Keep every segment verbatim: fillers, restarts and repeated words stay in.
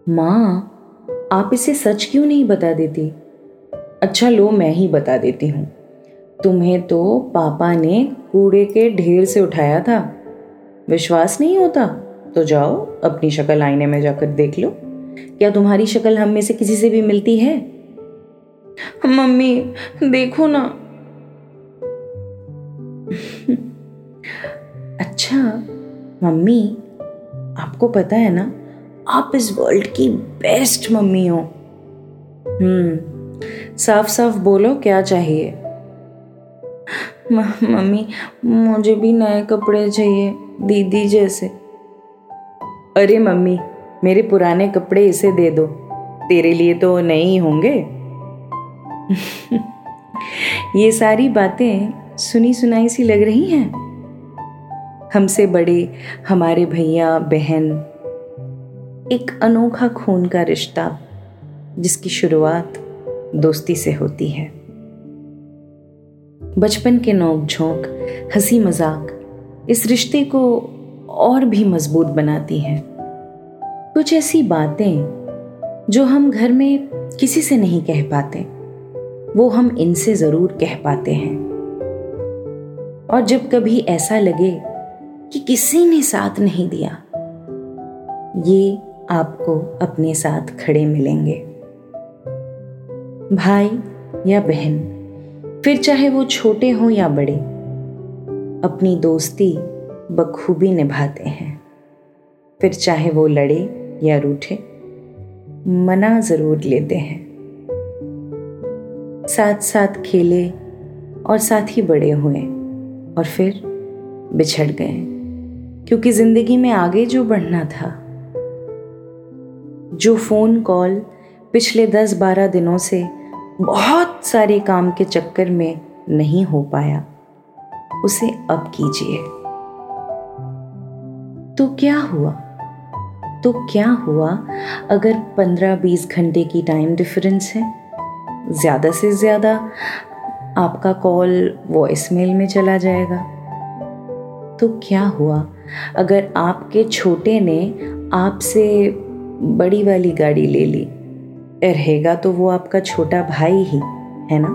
माँ, आप इसे सच क्यों नहीं बता देती? अच्छा लो, मैं ही बता देती हूँ। तुम्हें तो पापा ने कूड़े के ढेर से उठाया था। विश्वास नहीं होता तो जाओ अपनी शक्ल आईने में जाकर देख लो। क्या तुम्हारी शक्ल हम में से किसी से भी मिलती है? मम्मी देखो ना। अच्छा मम्मी, आपको पता है ना, आप इस वर्ल्ड की बेस्ट मम्मी हो। हम्म साफ साफ बोलो, क्या चाहिए? मम्मी, मुझे भी नए कपड़े चाहिए, दीदी जैसे। अरे मम्मी, मेरे पुराने कपड़े इसे दे दो, तेरे लिए तो नए ही होंगे। ये सारी बातें सुनी सुनाई सी लग रही हैं। हमसे बड़े हमारे भैया बहन, एक अनोखा खून का रिश्ता जिसकी शुरुआत दोस्ती से होती है। बचपन के नोक झोंक, हंसी मजाक इस रिश्ते को और भी मजबूत बनाती हैं। कुछ ऐसी बातें जो हम घर में किसी से नहीं कह पाते, वो हम इनसे जरूर कह पाते हैं। और जब कभी ऐसा लगे कि किसी ने साथ नहीं दिया, ये आपको अपने साथ खड़े मिलेंगे। भाई या बहन, फिर चाहे वो छोटे हों या बड़े, अपनी दोस्ती बखूबी निभाते हैं। फिर चाहे वो लड़े या रूठे, मना जरूर लेते हैं। साथ साथ खेले और साथ ही बड़े हुए और फिर बिछड़ गए, क्योंकि जिंदगी में आगे जो बढ़ना था, जो फोन कॉल पिछले दस बारह दिनों से बहुत सारे काम के चक्कर में नहीं हो पाया, उसे अब कीजिए। तो क्या हुआ तो क्या हुआ अगर पंद्रह बीस घंटे की टाइम डिफरेंस है? ज्यादा से ज्यादा आपका कॉल वॉइसमेल में चला जाएगा। तो क्या हुआ अगर आपके छोटे ने आपसे बड़ी वाली गाड़ी ले ली? रहेगा तो वो आपका छोटा भाई ही है ना।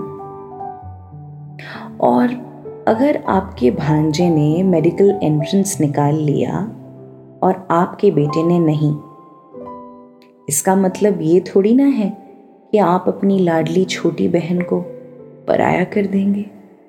और अगर आपके भांजे ने मेडिकल एंट्रेंस निकाल लिया और आपके बेटे ने नहीं, इसका मतलब ये थोड़ी ना है कि आप अपनी लाडली छोटी बहन को पराया कर देंगे।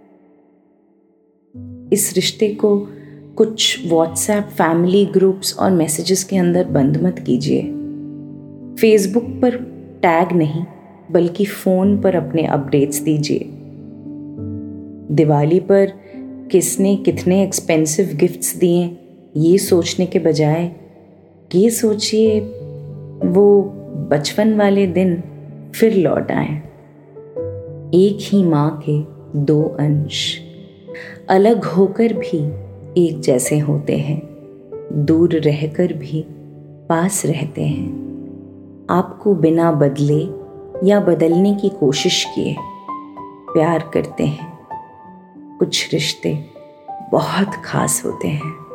इस रिश्ते को कुछ व्हाट्सएप फैमिली ग्रुप्स और मैसेजेस के अंदर बंद मत कीजिए। फेसबुक पर टैग नहीं, बल्कि फोन पर अपने अपडेट्स दीजिए। दिवाली पर किसने कितने एक्सपेंसिव गिफ्ट्स दिए, ये सोचने के बजाय ये सोचिए वो बचपन वाले दिन फिर लौट आए। एक ही माँ के दो अंश अलग होकर भी एक जैसे होते हैं, दूर रहकर भी पास रहते हैं। आपको बिना बदले या बदलने की कोशिश किए प्यार करते हैं। कुछ रिश्ते बहुत खास होते हैं।